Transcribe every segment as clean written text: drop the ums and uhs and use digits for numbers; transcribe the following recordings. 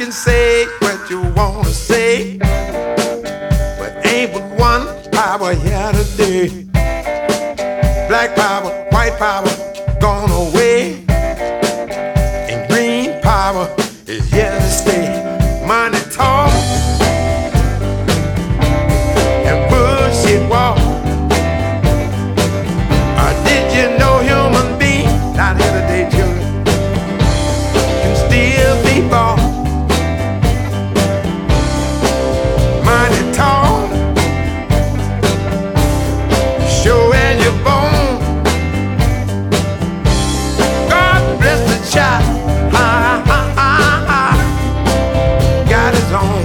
can say what you wanna say, but ain't but one power here today. Black power, white power, gone away, and green power is here to stay. Money talk and bullshit walk. Did you know human beings out here today, children, can still be bought? Money talk, show where you're born. God bless the child, got his own.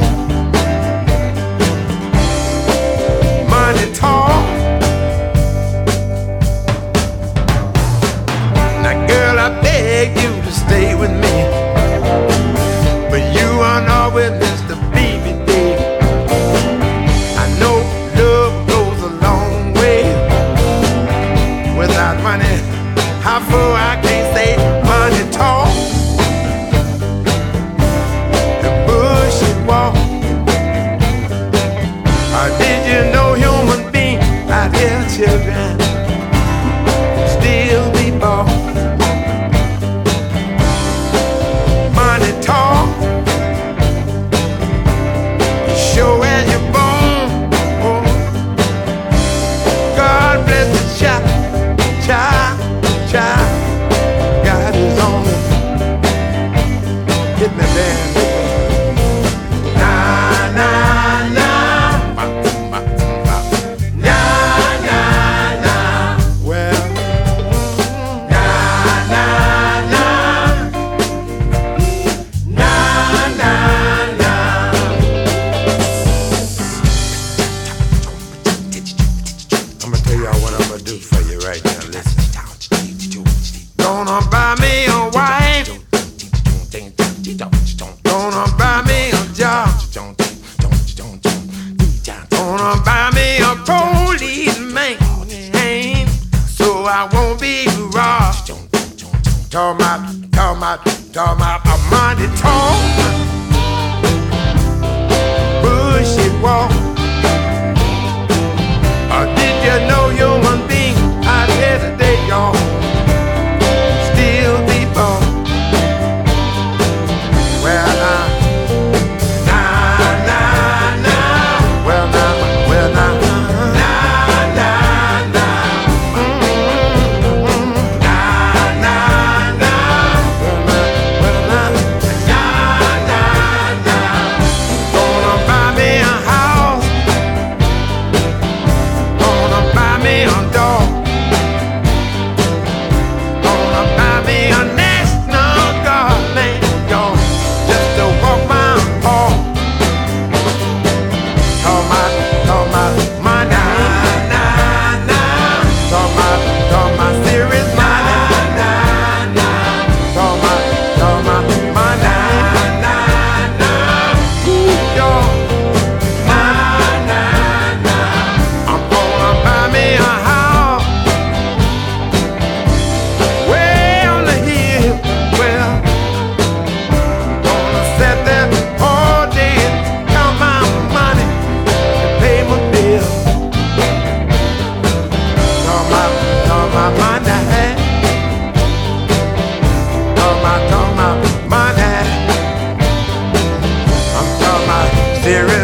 Money talk. Now girl, I beg you to stay with me, but you aren't always Mr. Baby Day. I know love goes a long way. Without money, how far I can't say. Money talk and bullshit walk. Did you know human beings out here, children, still be bought? Money talk, show where you're born. Oh. God bless the child, child, child, got his own. Hit me, man. Nah, nah, nah. Nah, nah, nah. Well, nah, nah, nah. Nah, nah, nah. I'ma tell y'all what I'm gonna do for you right now. Listen. Gonna buy me a wife. Gonna buy me a job. Gonna buy me a policeman, so I won't be robbed. Talk about a money talk, bullshit walk. Did you know human beings out here today, y'all, still be born? Well, nah, nah, nah. Well, nah, nah, nah, nah. Nah, nah, nah. Well, nah, nah, nah, nah. Gonna buy me a house. Gonna buy me a dog. Gonna buy me a National Guard, man, y'all, just to walk my home. Talk my money, nah, nah. Talk my serious money, nah, nah. Talk my money, nah, nah. Ooh, y'all, nah, nah, nah. I'm gonna buy me a house way on the hill. Well, gonna sit there all day and count my money and pay my bills. Talk my money, talk my money. I'm talking about serious